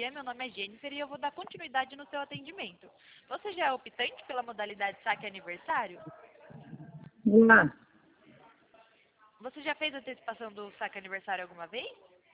dia, meu nome é Jennifer e eu vou dar continuidade no seu atendimento. Você já é optante pela modalidade saque aniversário? Já. Você já fez a antecipação do saque aniversário alguma vez?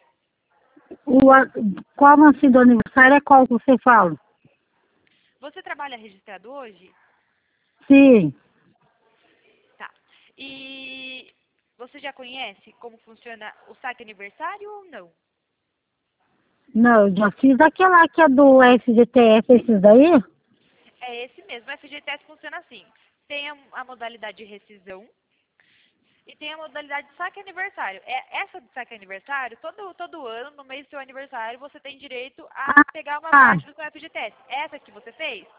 Qual assim do aniversário é qual que você fala? Você trabalha registrado hoje? Sim. Tá. E você já conhece como funciona o saque aniversário ou não? Não, eu já fiz aquela que é do FGTS, esses daí? É esse mesmo. O FGTS funciona assim. Tem a modalidade de rescisão e tem a modalidade de saque aniversário. Essa de saque aniversário, todo ano, no mês do seu aniversário, você tem direito a pegar uma Ah, parte do seu FGTS. Essa que você fez?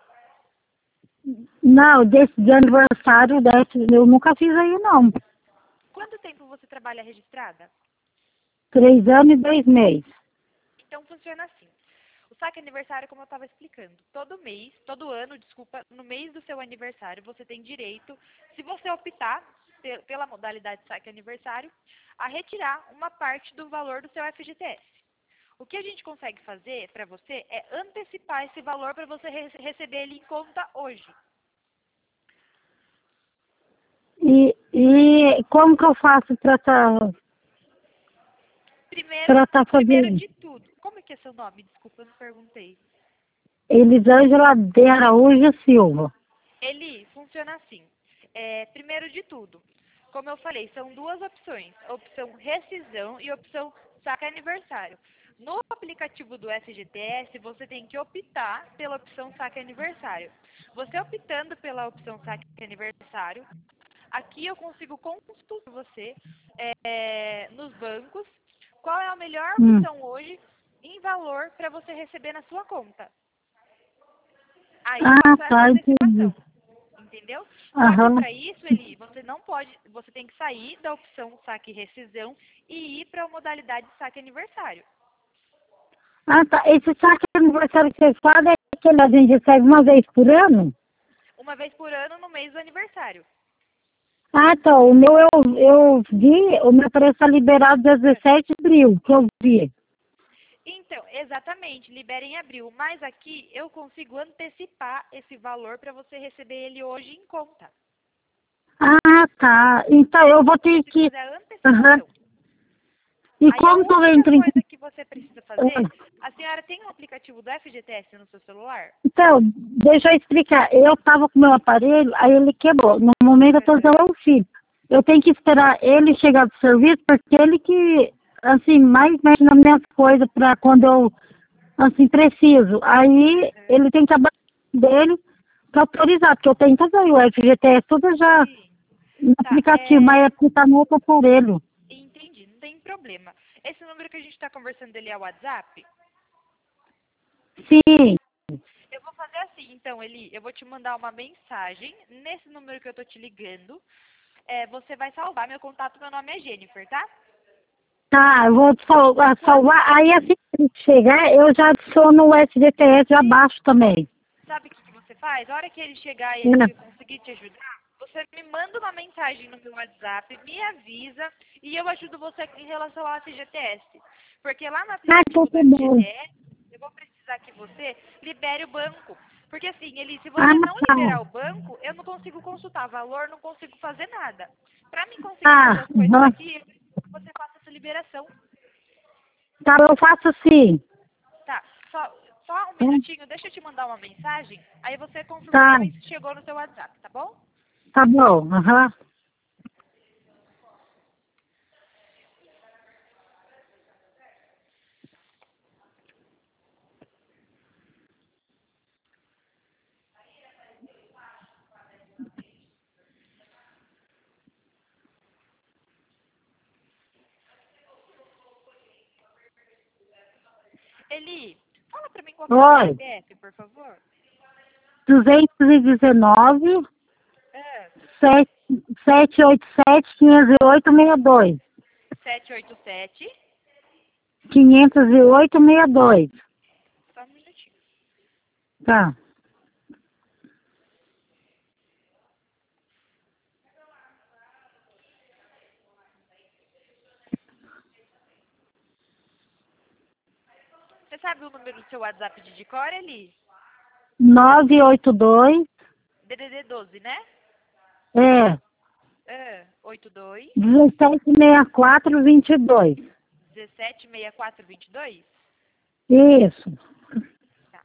não, desse de aniversário, eu nunca fiz aí não. Quanto tempo você trabalha registrada? 3 anos e 2 meses. Então funciona assim. O saque aniversário, como eu estava explicando, todo ano, desculpa, no mês do seu aniversário, você tem direito, se você optar pela modalidade saque aniversário, a retirar uma parte do valor do seu FGTS. O que a gente consegue fazer para você é antecipar esse valor para você receber ele em conta hoje. E como que eu faço pra tá Primeiro fazendo? de tudo, como é que é seu nome? Desculpa, eu não perguntei. Elisângela de Araújo Silva. Ele funciona assim. Primeiro de tudo, como eu falei, são duas opções. A opção rescisão e a opção saque aniversário. No aplicativo do FGTS, você tem que optar pela opção saque aniversário. Você optando pela opção saque aniversário, aqui eu consigo consultar você nos bancos qual é a melhor Hum. opção hoje em valor para você receber na sua conta. Aí eu Ah, faço essa tá, entendi. antecipação. Entendeu? Só que Aham. para isso, Eli, você não pode, você tem que sair da opção saque rescisão e ir para a modalidade saque aniversário. Ah, tá. Esse saque aniversário que você fala é aquele a gente recebe uma vez por ano? Uma vez por ano no mês do aniversário. Ah, tá. O meu eu vi, o meu preço está liberado dia 17 de abril, que eu vi. Então, exatamente, libera em abril. Mas aqui eu consigo antecipar esse valor para você receber ele hoje em conta. Ah, tá. Então eu vou Eu ter consigo que. fazer a Aham. antecipação. E Aí a como que eu única entro em. coisa que você precisa fazer, a senhora tem um aplicativo do FGTS no seu celular? Então, deixa eu explicar. Eu estava com meu aparelho, aí ele quebrou. No momento eu estou Aham. usando o filho. Eu tenho que esperar ele chegar do serviço, porque ele que, assim, mais mexe nas minhas coisas para quando eu, assim, preciso. Aí Aham. ele tem que abaixar dele para autorizar, porque eu tenho que fazer o FGTS tudo já Sim. no Tá, aplicativo, mas é porque está no outro aparelho. entendi, não tem problema. Esse número que a gente está conversando ele é o WhatsApp? Sim, Eu vou fazer assim, então, Eli, eu vou te mandar uma mensagem nesse número que eu tô te ligando. Você vai salvar meu contato, meu nome é Jennifer, tá? tá, eu vou Quando, salvar. Aí assim que ele chegar, eu já adiciono o FGTS abaixo também. sabe o que você faz? A hora que ele chegar e ele Né? conseguir te ajudar, você me manda uma mensagem no meu WhatsApp, me avisa e eu ajudo você em relação ao FGTS. Porque lá no Ah, então aplicativo do tá bom. FGTS, eu vou precisar que você libere o banco. Porque assim, ele, se Ah, você não tá. liberar o banco, eu não consigo consultar valor, não consigo fazer nada. Para mim conseguir fazer Ah, as coisas aqui, eu preciso que você faça essa liberação. tá, eu faço sim. Tá, só um minutinho, deixa eu te mandar uma mensagem, aí você confirma Tá, pra mim se chegou no seu WhatsApp, tá bom? tá bom. Aham. Eli, fala pra mim qual que é o seu Oi. CPF, por favor. 219 É. 787 508 62. 787, 508 62. só um minutinho. Tá. Você Você sabe o número do seu WhatsApp de cor, Eli? 982, DDD 12, né? é, 82 176422. 176422? Isso. Tá.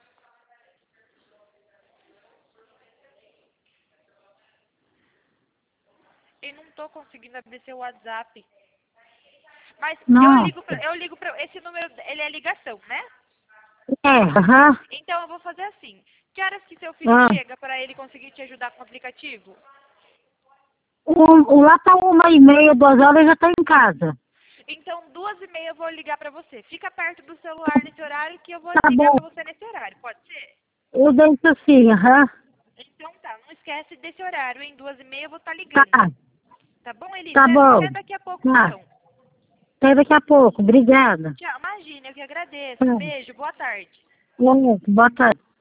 Eu não tô conseguindo abrir seu WhatsApp. Mas Nossa. eu ligo pra... Esse número, ele é ligação, né? É, aham. Então eu vou fazer assim. Que horas que seu filho Ah. chega para ele conseguir te ajudar com o aplicativo? Lá tá 1h30, 2 horas, eu já tô em casa. Então, 2h30 eu vou ligar pra você. Fica perto do celular nesse horário que eu vou Tá ligar bom. pra você nesse horário. Pode ser? Eu deixo assim, aham. Então tá, não esquece desse horário, em 2h30 eu vou estar ligando. Tá, Tá bom, Eli? tá bom. Até daqui a pouco, Tá. então. Até daqui a pouco. Obrigada. Tchau, imagina, eu que agradeço. Tá. Beijo, boa tarde. Boa tarde.